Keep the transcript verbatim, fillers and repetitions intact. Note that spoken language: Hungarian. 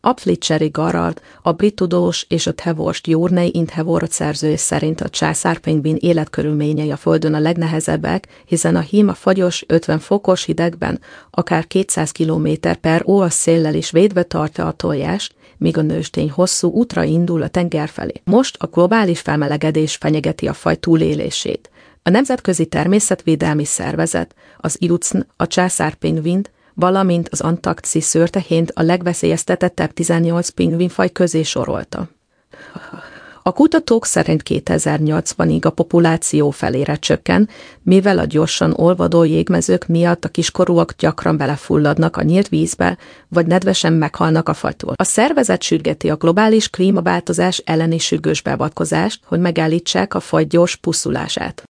A Fletcheri Garard, a brit tudós és a Thevorst Journey in Thevorot szerzője szerint a császárpingvin életkörülményei a Földön a legnehezebbek, hiszen a hím a fagyos, ötven fokos hidegben akár kétszáz kilométer per óra széllel is védve tartja a tojást, míg a nőstény hosszú útra indul a tenger felé. Most a globális felmelegedés fenyegeti a faj túlélését. A Nemzetközi Természetvédelmi Szervezet, az I U C N a császárpingvint, valamint az antarktiszi szőrtehént a legveszélyeztetettebb tizennyolc pingvinfaj közé sorolta. A kutatók szerint kétezer-nyolcvanig a populáció felére csökken, mivel a gyorsan olvadó jégmezők miatt a kiskorúak gyakran belefulladnak a nyílt vízbe, vagy nedvesen meghalnak a fagytól. A szervezet sürgeti a globális klímaváltozás elleni sürgős beavatkozást, hogy megállítsák a faj gyors pusztulását.